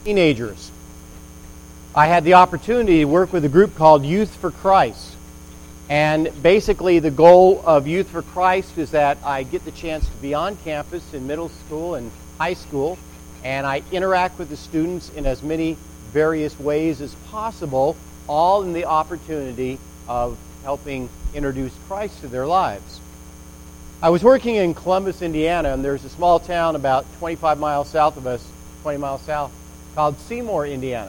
teenagers. I had the opportunity to work with a group called Youth for Christ. And basically the goal of Youth for Christ is that I get the chance to be on campus in middle school and high school, and I interact with the students in as many various ways as possible, all in the opportunity of helping introduce Christ to their lives. I was working in Columbus, Indiana, and there's a small town about 25 miles south of us, 20 miles south, called Seymour, Indiana.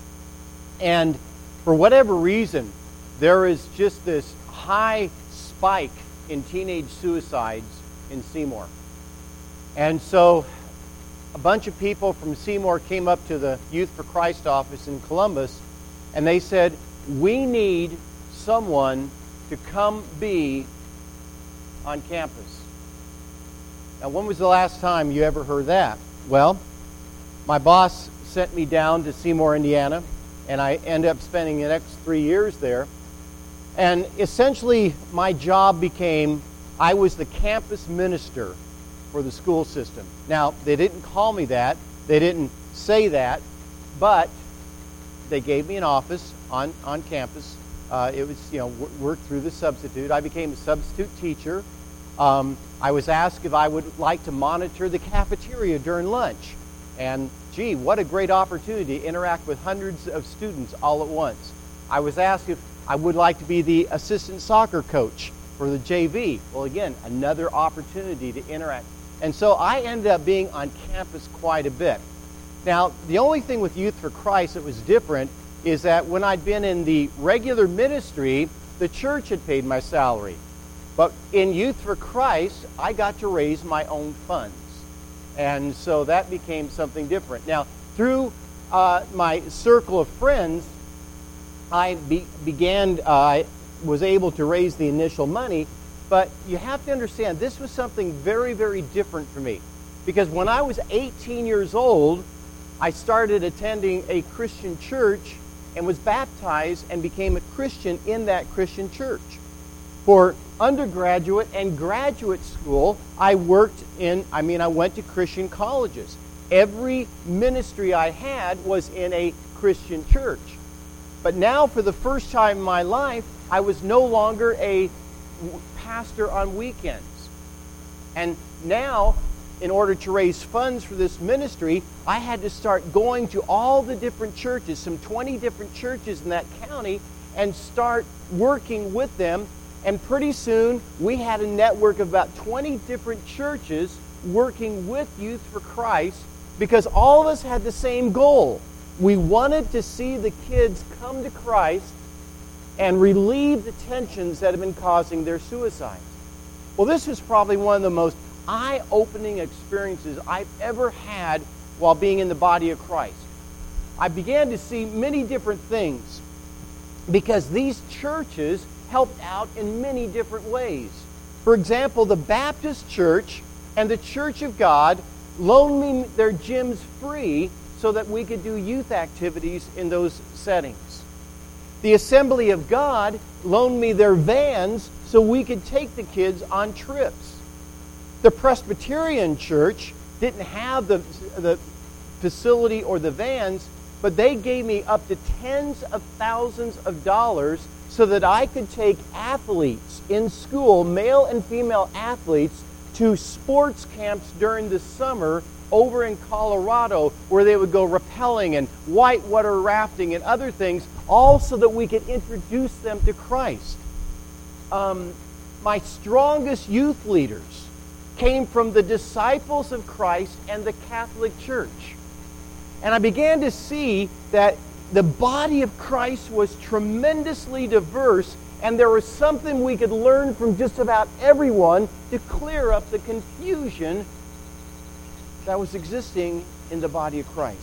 And for whatever reason, there is just this high spike in teenage suicides in Seymour. And so a bunch of people from Seymour came up to the Youth for Christ office in Columbus, and they said, we need someone to come be on campus. Now, when was the last time you ever heard that? Well, my boss sent me down to Seymour, Indiana, and I ended up spending the next 3 years there. And essentially, my job became, I was the campus minister for the school system. Now, they didn't call me that. They didn't say that. But they gave me an office on campus. It was, worked through the substitute. I became a substitute teacher. I was asked if I would like to monitor the cafeteria during lunch. And, gee, what a great opportunity to interact with hundreds of students all at once. I was asked if I would like to be the assistant soccer coach for the JV. Well, again, another opportunity to interact. And so I ended up being on campus quite a bit. Now, the only thing with Youth for Christ that was different is that when I'd been in the regular ministry, the church had paid my salary. But in Youth for Christ, I got to raise my own funds. And so that became something different. Now, through my circle of friends, I was able to raise the initial money, but you have to understand, this was something very, very different for me. Because when I was 18 years old, I started attending a Christian church and was baptized and became a Christian in that Christian church. For undergraduate and graduate school, I went to Christian colleges. Every ministry I had was in a Christian church. But now, for the first time in my life, I was no longer a pastor on weekends. And now, in order to raise funds for this ministry, I had to start going to all the different churches, some 20 different churches in that county, and start working with them. And pretty soon, we had a network of about 20 different churches working with Youth for Christ, because all of us had the same goal. We wanted to see the kids come to Christ and relieve the tensions that have been causing their suicides. Well, this is probably one of the most eye-opening experiences I've ever had while being in the body of Christ. I began to see many different things because these churches helped out in many different ways. For example, the Baptist Church and the Church of God loaned me their gyms free so that we could do youth activities in those settings. The Assembly of God loaned me their vans so we could take the kids on trips. The Presbyterian Church didn't have the facility or the vans, but they gave me up to tens of thousands of dollars so that I could take athletes in school, male and female athletes, to sports camps during the summer over in Colorado, where they would go rappelling and whitewater rafting and other things, all so that we could introduce them to Christ. My strongest youth leaders came from the Disciples of Christ and the Catholic Church. And I began to see that the body of Christ was tremendously diverse, and there was something we could learn from just about everyone to clear up the confusion that was existing in the body of Christ.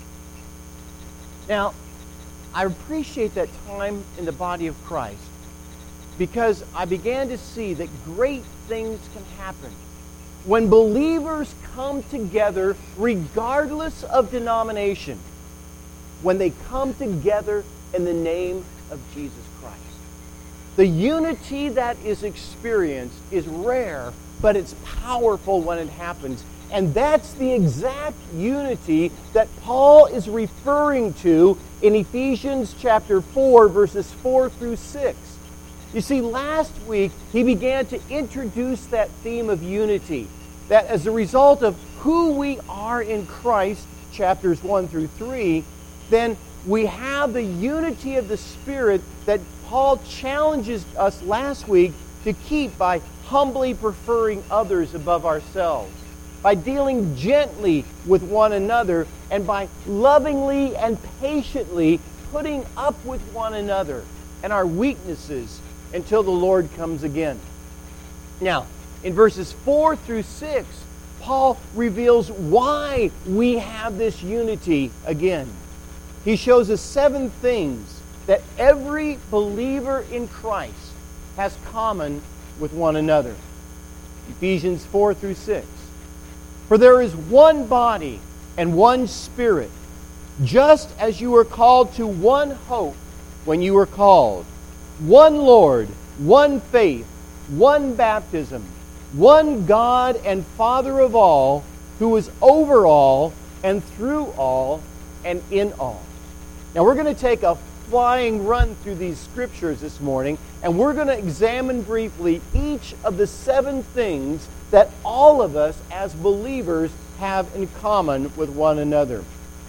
Now, I appreciate that time in the body of Christ because I began to see that great things can happen when believers come together regardless of denomination, when they come together in the name of Jesus Christ. The unity that is experienced is rare, but it's powerful when it happens. And that's the exact unity that Paul is referring to in Ephesians chapter 4, verses 4 through 6. You see, last week he began to introduce that theme of unity, that as a result of who we are in Christ, chapters 1 through 3, then we have the unity of the Spirit that Paul challenges us last week to keep by humbly preferring others above ourselves, by dealing gently with one another, and by lovingly and patiently putting up with one another and our weaknesses until the Lord comes again. Now, in verses 4 through 6, Paul reveals why we have this unity again. He shows us 7 things that every believer in Christ has common with one another. Ephesians 4 through 6. For there is one body and one Spirit, just as you were called to one hope when you were called. One Lord, one faith, one baptism, one God and Father of all, who is over all and through all and in all. Now we're going to take a flying run through these scriptures this morning, and we're going to examine briefly each of the 7 things that all of us as believers have in common with one another.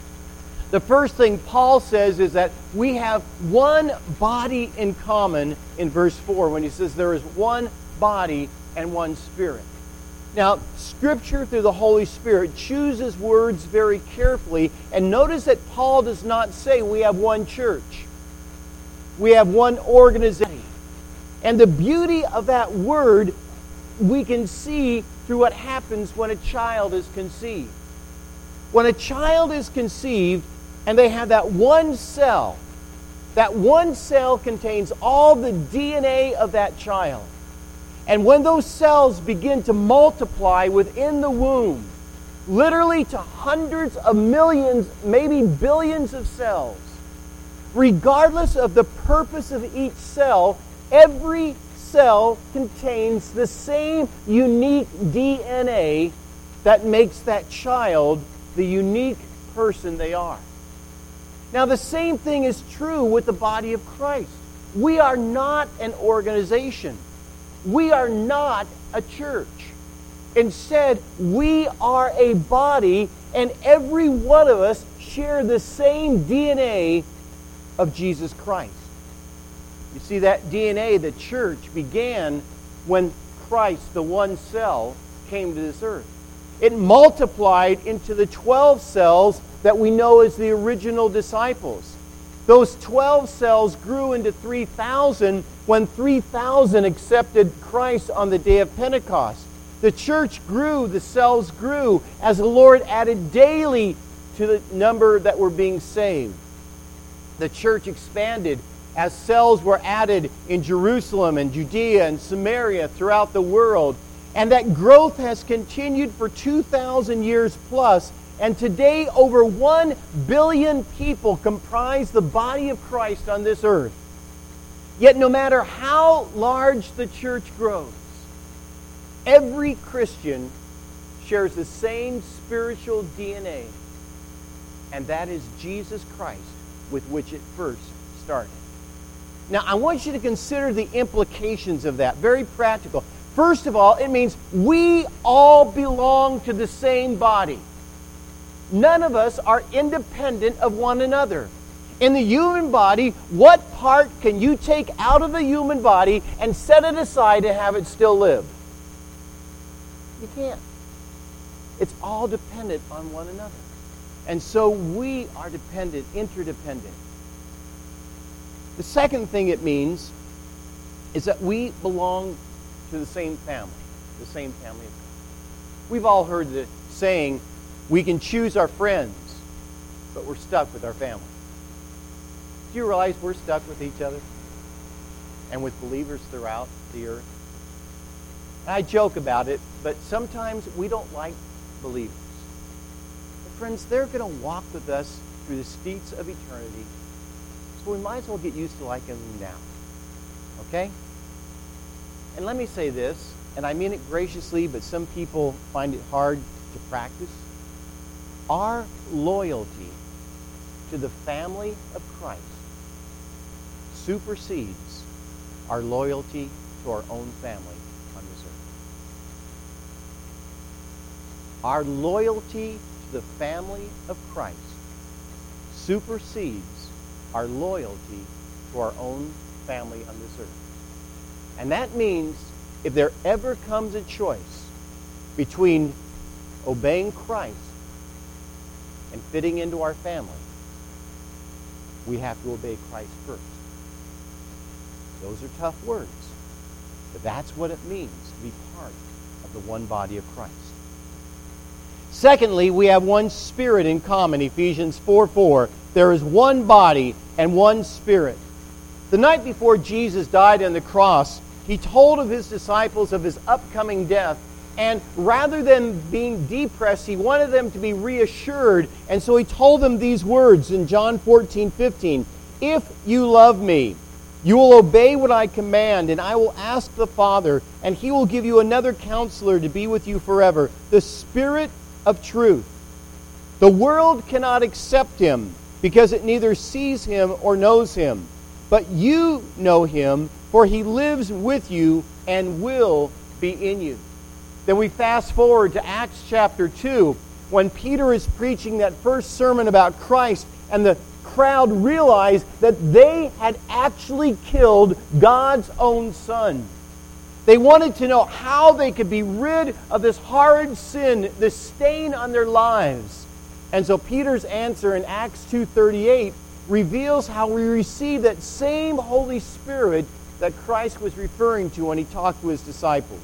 The first thing Paul says is that we have one body in common in verse 4 when he says there is one body and one Spirit. Now, Scripture through the Holy Spirit chooses words very carefully, and notice that Paul does not say we have one church. We have one organization. And the beauty of that word we can see through what happens when a child is conceived. When a child is conceived and they have that one cell contains all the DNA of that child. And when those cells begin to multiply within the womb, literally to hundreds of millions, maybe billions of cells, regardless of the purpose of each cell, every cell contains the same unique DNA that makes that child the unique person they are. Now, the same thing is true with the body of Christ. We are not an organization. We are not a church. Instead, we are a body, and every one of us share the same DNA of Jesus Christ. You see, that DNA, the church, began when Christ, the one cell, came to this earth. It multiplied into the 12 cells that we know as the original disciples. Those 12 cells grew into 3,000 when 3,000 accepted Christ on the day of Pentecost. The church grew, the cells grew, as the Lord added daily to the number that were being saved. The church expanded as cells were added in Jerusalem and Judea and Samaria throughout the world. And that growth has continued for 2,000 years plus. And today, over 1 billion people comprise the body of Christ on this earth. Yet no matter how large the church grows, every Christian shares the same spiritual DNA, and that is Jesus Christ, with which it first started. Now, I want you to consider the implications of that, very practical. First of all, it means we all belong to the same body. None of us are independent of one another. In the human body, what part can you take out of the human body and set it aside and have it still live? You can't. It's all dependent on one another. And so we are dependent, interdependent. The second thing it means is that we belong to the same family of God. We've all heard the saying, we can choose our friends, but we're stuck with our family. Do you realize we're stuck with each other and with believers throughout the earth? I joke about it, but sometimes we don't like believers. But friends, they're going to walk with us through the streets of eternity, so we might as well get used to liking them now. Okay? And let me say this, and I mean it graciously, but some people find it hard to practice, our loyalty to the family of Christ supersedes our loyalty to our own family on this earth. Our loyalty to the family of Christ supersedes our loyalty to our own family on this earth. And that means if there ever comes a choice between obeying Christ and fitting into our family, we have to obey Christ first. Those are tough words, but that's what it means to be part of the one body of Christ. Secondly, we have one Spirit in common, Ephesians 4:4. There is one body and one Spirit. The night before Jesus died on the cross, He told of His disciples of His upcoming death, and rather than being depressed, He wanted them to be reassured, and so He told them these words in John 14:15. If you love me, you will obey what I command, and I will ask the Father, and He will give you another counselor to be with you forever, the Spirit of truth. The world cannot accept Him because it neither sees Him or knows Him. But you know Him, for He lives with you and will be in you. Then we fast forward to Acts chapter 2, when Peter is preaching that first sermon about Christ, and the crowd realized that they had actually killed God's own Son. They wanted to know how they could be rid of this horrid sin, this stain on their lives. And so Peter's answer in Acts 2:38 reveals how we receive that same Holy Spirit that Christ was referring to when He talked to His disciples.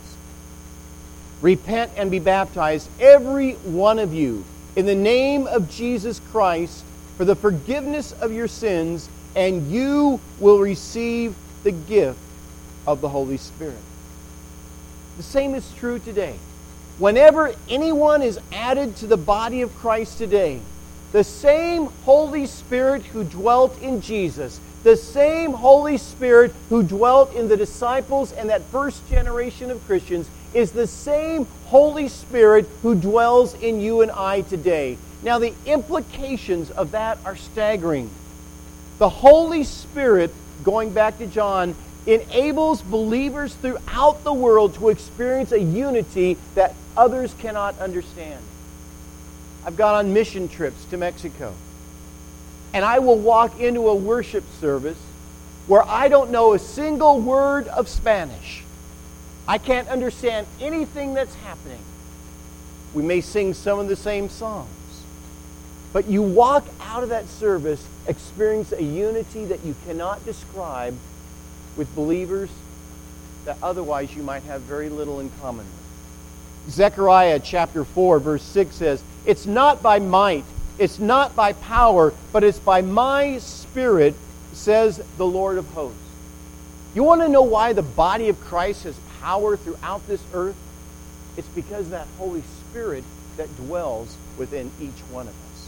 Repent and be baptized, every one of you, in the name of Jesus Christ, for the forgiveness of your sins, and you will receive the gift of the Holy Spirit. The same is true today. Whenever anyone is added to the body of Christ today, the same Holy Spirit who dwelt in Jesus, the same Holy Spirit who dwelt in the disciples and that first generation of Christians, is the same Holy Spirit who dwells in you and I today. Now, the implications of that are staggering. The Holy Spirit, going back to John, enables believers throughout the world to experience a unity that others cannot understand. I've gone on mission trips to Mexico, and I will walk into a worship service where I don't know a single word of Spanish. I can't understand anything that's happening. We may sing some of the same songs, but you walk out of that service experience a unity that you cannot describe with believers that otherwise you might have very little in common with. Zechariah chapter 4 verse 6 says, "It's not by might, it's not by power, but it's by my Spirit, says the Lord of hosts." You want to know why the body of Christ has power throughout this earth? It's because of that Holy Spirit that dwells within each one of us.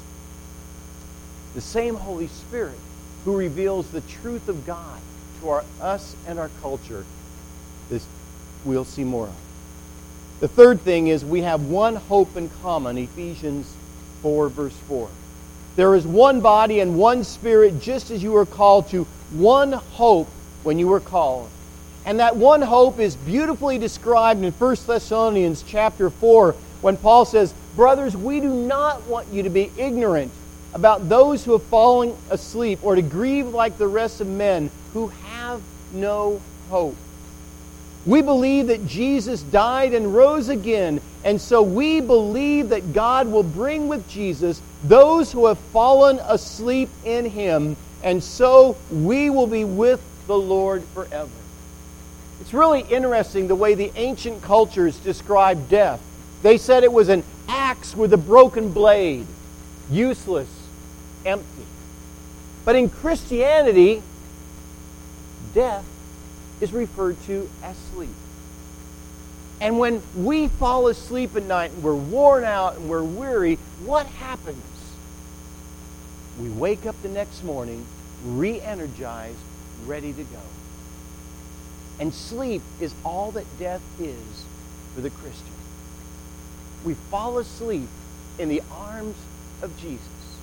The same Holy Spirit who reveals the truth of God to us and our culture, this we'll see more of. The third thing is we have one hope in common, Ephesians 4, verse 4. There is one body and one Spirit, just as you were called to one hope when you were called. And that one hope is beautifully described in 1 Thessalonians chapter 4, when Paul says, "Brothers, we do not want you to be ignorant about those who have fallen asleep, or to grieve like the rest of men who have no hope." We believe that Jesus died and rose again, and so we believe that God will bring with Jesus those who have fallen asleep in Him, and so we will be with the Lord forever. It's really interesting the way the ancient cultures described death. They said it was an axe with a broken blade, useless, empty. But in Christianity, death is referred to as sleep. And when we fall asleep at night and we're worn out and we're weary, what happens? We wake up the next morning re-energized, ready to go. And sleep is all that death is for the Christian. we fall asleep in the arms of Jesus.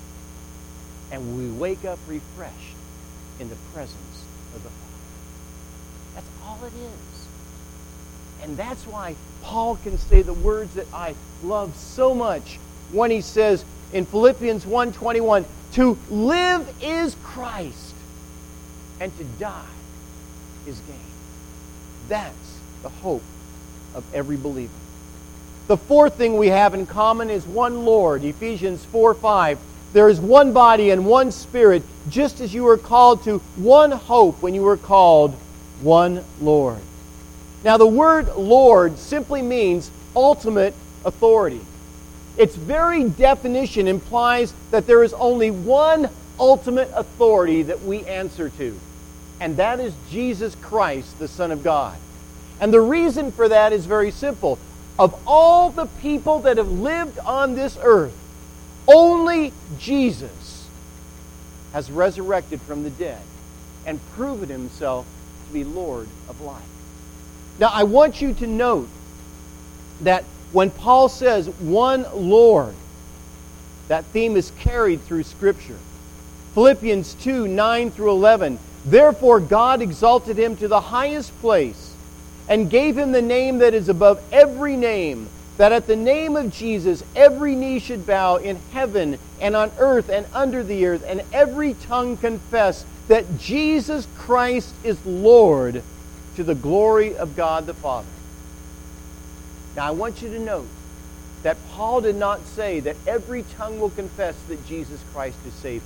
And we wake up refreshed in the presence of the Father. That's all it is. And that's why Paul can say the words that I love so much when he says in Philippians 1:21, to live is Christ, and to die is gain. That's the hope of every believer. The fourth thing we have in common is one Lord. Ephesians 4:5. There is one body and one Spirit, just as you were called to one hope when you were called one Lord. Now the word Lord simply means ultimate authority. Its very definition implies that there is only one ultimate authority that we answer to, and that is Jesus Christ, the Son of God. And the reason for that is very simple. Of all the people that have lived on this earth, only Jesus has resurrected from the dead and proven himself to be Lord of life. Now, I want you to note that when Paul says one Lord, that theme is carried through Scripture. Philippians 2:9-11, therefore God exalted him to the highest place and gave him the name that is above every name, that at the name of Jesus every knee should bow in heaven and on earth and under the earth, and every tongue confess that Jesus Christ is Lord, to the glory of God the Father. Now I want you to note that Paul did not say that every tongue will confess that Jesus Christ is Savior,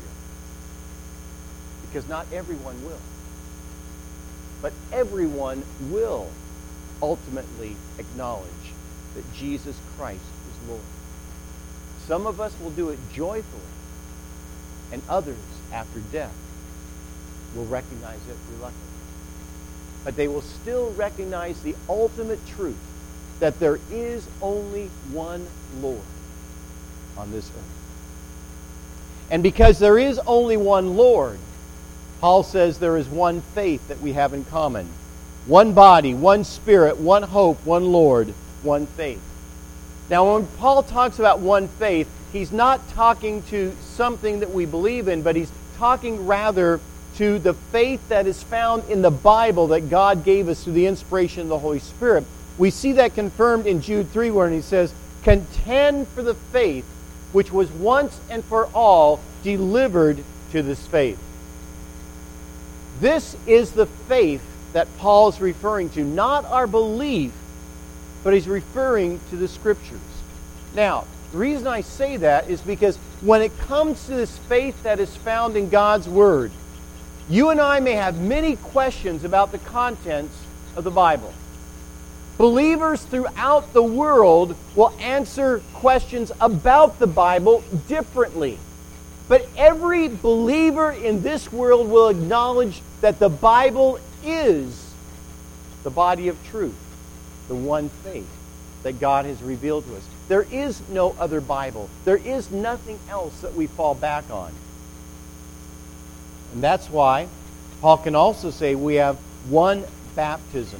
because not everyone will. But everyone will ultimately acknowledge that Jesus Christ is Lord. Some of us will do it joyfully, and others, after death, will recognize it reluctantly. But they will still recognize the ultimate truth that there is only one Lord on this earth. And because there is only one Lord, Paul says there is one faith that we have in common. One body, one Spirit, one hope, one Lord, one faith. Now, when Paul talks about one faith, he's not talking to something that we believe in, but he's talking rather to the faith that is found in the Bible that God gave us through the inspiration of the Holy Spirit. We see that confirmed in Jude 3, where he says, contend for the faith which was once and for all delivered to this faith. This is the faith that Paul is referring to, not our belief, but he's referring to the Scriptures. Now, the reason I say that is because when it comes to this faith that is found in God's Word, you and I may have many questions about the contents of the Bible. Believers throughout the world will answer questions about the Bible differently. But every believer in this world will acknowledge that the Bible is the body of truth, the one faith that God has revealed to us. There is no other Bible. There is nothing else that we fall back on. And that's why Paul can also say we have one baptism.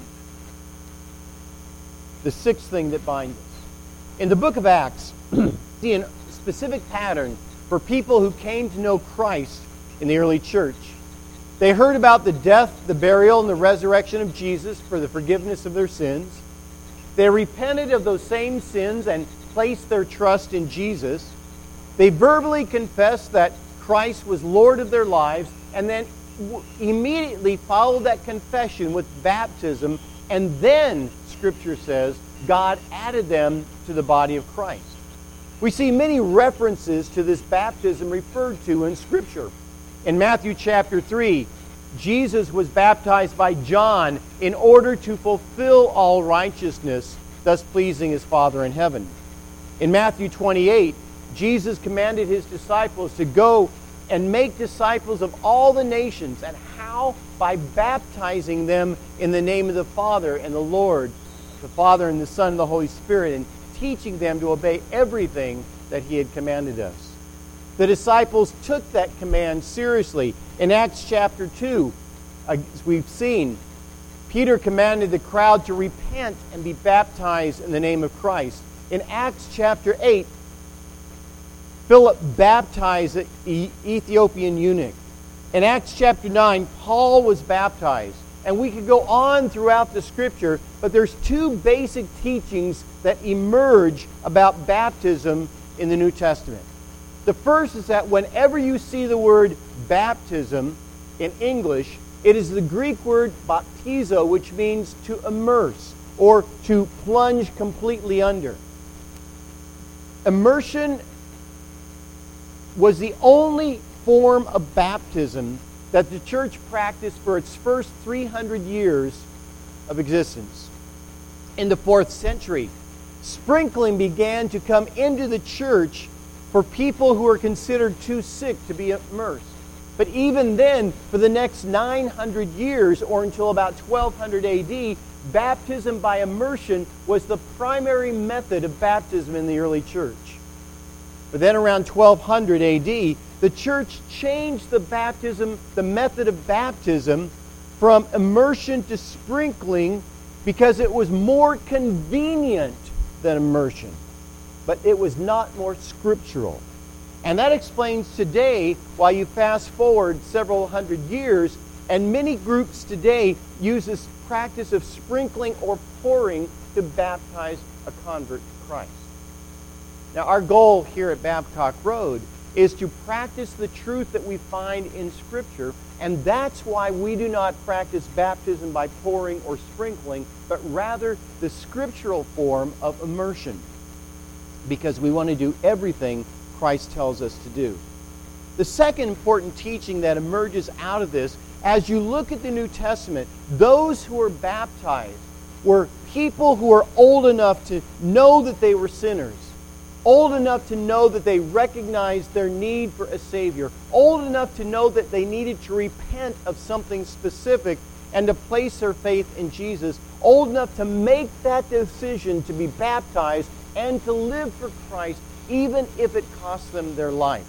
The sixth thing that binds us. In the book of Acts, we see a specific pattern for people who came to know Christ in the early church. They heard about the death, the burial, and the resurrection of Jesus for the forgiveness of their sins. They repented of those same sins and placed their trust in Jesus. They verbally confessed that Christ was Lord of their lives, and then immediately followed that confession with baptism, and then, Scripture says, God added them to the body of Christ. We see many references to this baptism referred to in Scripture. In Matthew chapter 3, Jesus was baptized by John in order to fulfill all righteousness, thus pleasing his Father in heaven. In Matthew 28, Jesus commanded his disciples to go and make disciples of all the nations. And how? By baptizing them in the name of the Father and the Lord, the Father and the Son and the Holy Spirit, and teaching them to obey everything that he had commanded us. The disciples took that command seriously. In Acts chapter 2, as we've seen, Peter commanded the crowd to repent and be baptized in the name of Christ. In Acts chapter 8, Philip baptized the Ethiopian eunuch. In Acts chapter 9, Paul was baptized. And we could go on throughout the Scripture, but there's two basic teachings that emerge about baptism in the New Testament. The first is that whenever you see the word baptism in English, it is the Greek word baptizo, which means to immerse or to plunge completely under. Immersion was the only form of baptism that the church practiced for its first 300 years of existence. In the 4th century, sprinkling began to come into the church for people who were considered too sick to be immersed. But even then, for the next 900 years, or until about 1200 AD, baptism by immersion was the primary method of baptism in the early church. But then around 1200 AD, the church changed the method of baptism from immersion to sprinkling because it was more convenient than immersion. But it was not more scriptural. And that explains today why you fast forward several hundred years and many groups today use this practice of sprinkling or pouring to baptize a convert to Christ. Now, our goal here at Babcock Road is to practice the truth that we find in Scripture, and that's why we do not practice baptism by pouring or sprinkling, but rather the scriptural form of immersion, because we want to do everything Christ tells us to do. The second important teaching that emerges out of this, as you look at the New Testament, those who were baptized were people who were old enough to know that they were sinners, old enough to know that they recognized their need for a Savior, old enough to know that they needed to repent of something specific and to place their faith in Jesus, old enough to make that decision to be baptized and to live for Christ, even if it costs them their life.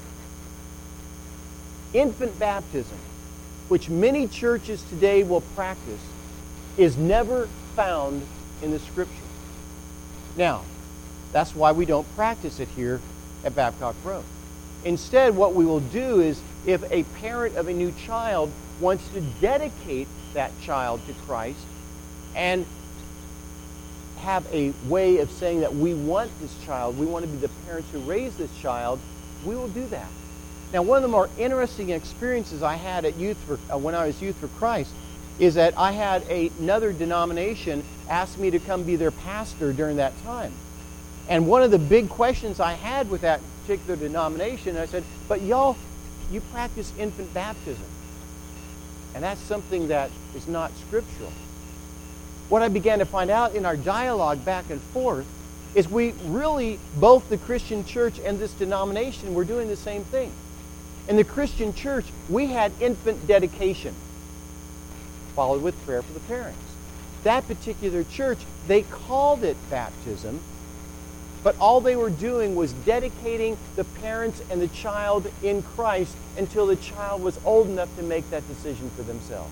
Infant baptism, which many churches today will practice, is never found in the Scripture. Now, that's why we don't practice it here at Babcock Road. Instead, what we will do is, if a parent of a new child wants to dedicate that child to Christ and have a way of saying that we want this child, we want to be the parents who raise this child, we will do that. Now, one of the more interesting experiences I had at when I was Youth for Christ is that I had another denomination ask me to come be their pastor during that time. And one of the big questions I had with that particular denomination, I said, but y'all, you practice infant baptism. And that's something that is not scriptural. What I began to find out in our dialogue back and forth is we really, both the Christian church and this denomination, were doing the same thing. In the Christian church, we had infant dedication, followed with prayer for the parents. That particular church, they called it baptism, but all they were doing was dedicating the parents and the child in Christ until the child was old enough to make that decision for themselves.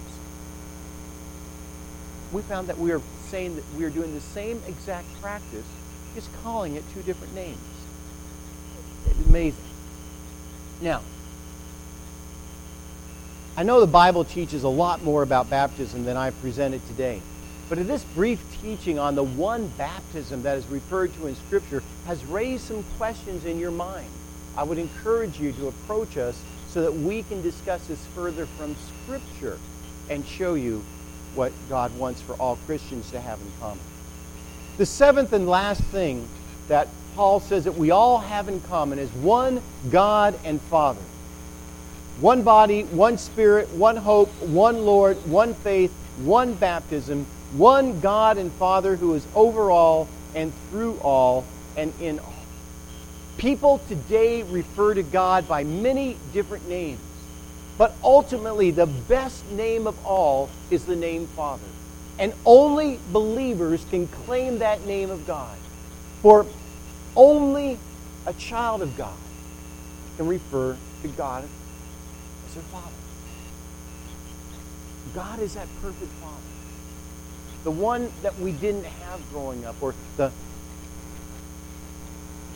We found that we are saying that we are doing the same exact practice, just calling it two different names. It's amazing. Now, I know the Bible teaches a lot more about baptism than I've presented today. But in this brief teaching on the one baptism that is referred to in Scripture has raised some questions in your mind. I would encourage you to approach us so that we can discuss this further from Scripture and show you what God wants for all Christians to have in common. The seventh and last thing that Paul says that we all have in common is one God and Father. One body, one Spirit, one hope, one Lord, one faith, one baptism, one God and Father who is over all and through all and in all. People today refer to God by many different names, but ultimately the best name of all is the name Father. And only believers can claim that name of God. For only a child of God can refer to God as their Father. God is that perfect Father. The one that we didn't have growing up, or the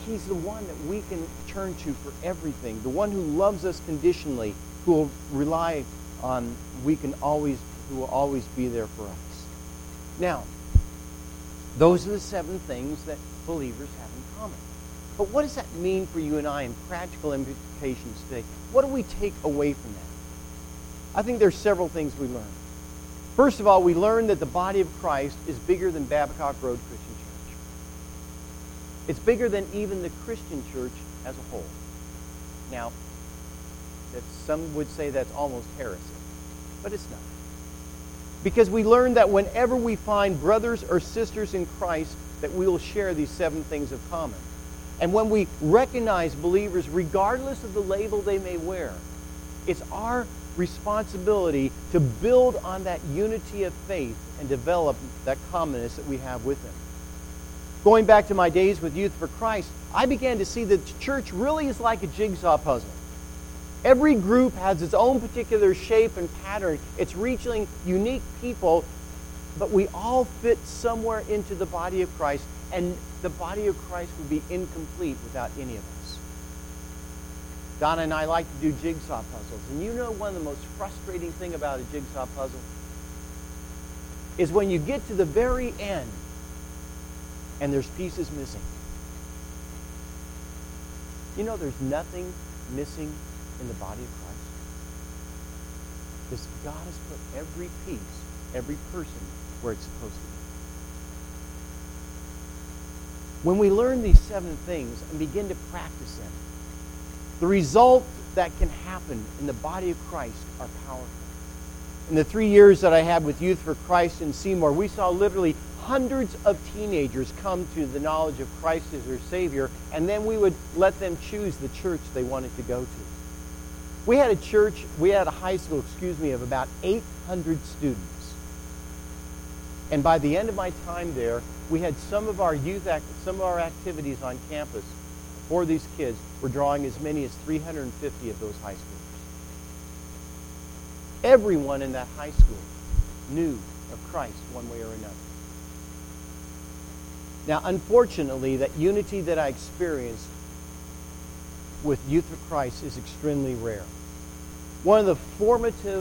He's the one that we can turn to for everything, the one who loves us conditionally, who will rely on, who will always be there for us. Now, those are the 7 things that believers have in common. But what does that mean for you and I in practical implications today? What do we take away from that? I think there's several things we learn. First of all, we learn that the body of Christ is bigger than Babcock Road Christian Church. It's bigger than even the Christian church as a whole. Now, some would say that's almost heresy, but it's not. Because we learn that whenever we find brothers or sisters in Christ, that we will share these 7 things of common. And when we recognize believers, regardless of the label they may wear, it's our responsibility to build on that unity of faith and develop that commonness that we have with them. Going back to my days with Youth for Christ, I began to see that the church really is like a jigsaw puzzle. Every group has its own particular shape and pattern. It's reaching unique people, but we all fit somewhere into the body of Christ, and the body of Christ would be incomplete without any of us. Donna and I like to do jigsaw puzzles, and you know one of the most frustrating thing about a jigsaw puzzle is when you get to the very end and there's pieces missing. You know there's nothing missing in the body of Christ. Because God has put every piece, every person, where it's supposed to be. When we learn these 7 things and begin to practice them, the results that can happen in the body of Christ are powerful. In the 3 years that I had with Youth for Christ in Seymour, we saw literally hundreds of teenagers come to the knowledge of Christ as their Savior, and then we would let them choose the church they wanted to go to. We had a high school, of about 800 students. And by the end of my time there, we had some of our activities on campus for these kids were drawing as many as 350 of those high schoolers. Everyone in that high school knew of Christ one way or another. Now, unfortunately, that unity that I experienced with Youth for Christ is extremely rare. One of the formative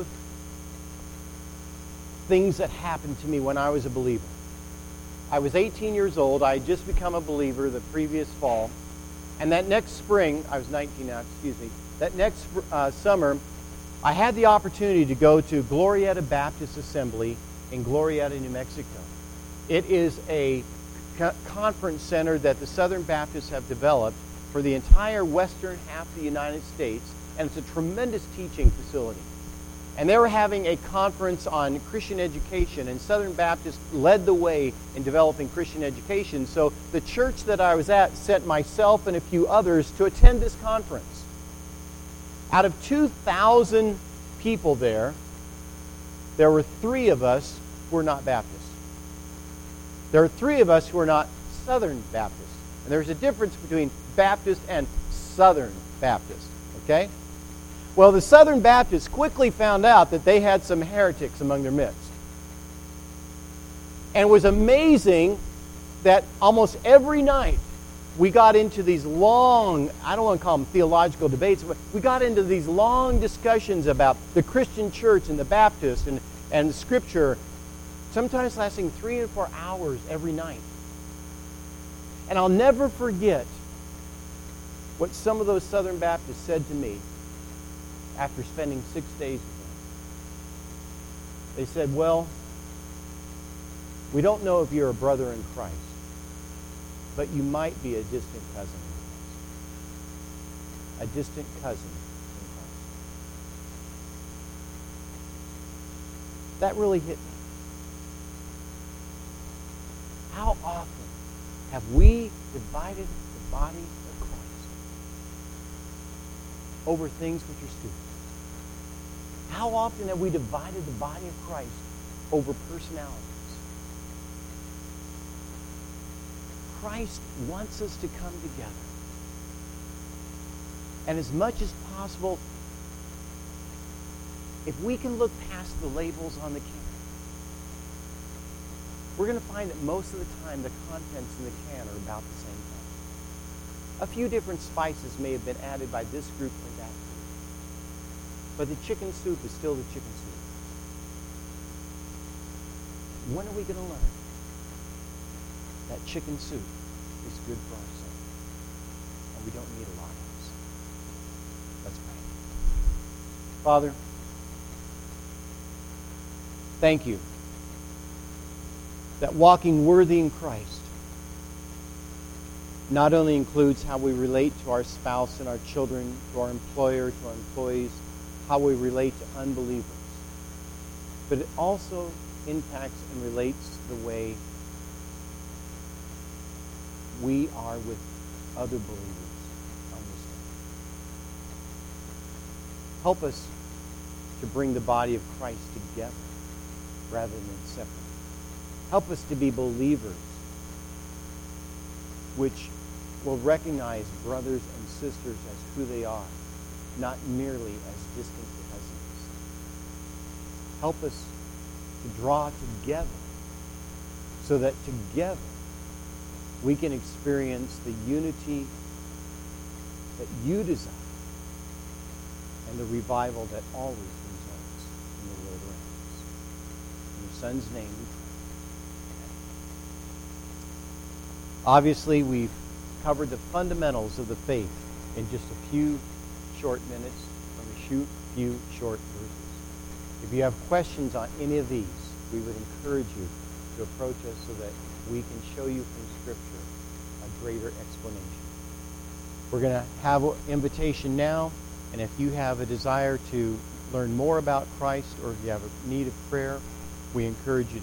things that happened to me when I was a believer. I was 18 years old. I had just become a believer the previous fall. And that next spring, I was 19 now, that next summer, I had the opportunity to go to Glorieta Baptist Assembly in Glorieta, New Mexico. It is a conference center that the Southern Baptists have developed for the entire western half of the United States, and it's a tremendous teaching facility. And they were having a conference on Christian education, and Southern Baptist led the way in developing Christian education. So the church that I was at sent myself and a few others to attend this conference. Out of 2,000 people there were 3 of us who were not Baptists. There are 3 of us who are not Southern Baptists. And there's a difference between Baptist and Southern Baptist. Okay? Well, the Southern Baptists quickly found out that they had some heretics among their midst. And it was amazing that almost every night we got into these long, I don't want to call them theological debates, but we got into these long discussions about the Christian church and the Baptist and Scripture, sometimes lasting 3 and 4 hours every night. And I'll never forget what some of those Southern Baptists said to me after spending 6 days with them. They said, well, we don't know if you're a brother in Christ, but you might be a distant cousin in Christ. A distant cousin in Christ. That really hit me. How often have we divided the body of Christ over things which are stupid? How often have we divided the body of Christ over personalities? Christ wants us to come together. And as much as possible, if we can look past the labels on the can, we're going to find that most of the time the contents in the can are about the same thing. A few different spices may have been added by this group or that group. But the chicken soup is still the chicken soup. When are we going to learn that chicken soup is good for our soul? And we don't need a lot else. Let's pray. Father, thank you that walking worthy in Christ not only includes how we relate to our spouse and our children, to our employer, to our employees, how we relate to unbelievers, but it also impacts and relates to the way we are with other believers on this earth. Help us to bring the body of Christ together rather than separate. Help us to be believers which will recognize brothers and sisters as who they are, not merely as distant cousins. Help us to draw together so that together we can experience the unity that you desire and the revival that always results in the world around us. In your Son's name we pray. Obviously, we've covered the fundamentals of the faith in just a few short minutes from a few short verses. If you have questions on any of these, we would encourage you to approach us so that we can show you from Scripture a greater explanation. We're going to have an invitation now, and if you have a desire to learn more about Christ or if you have a need of prayer, we encourage you to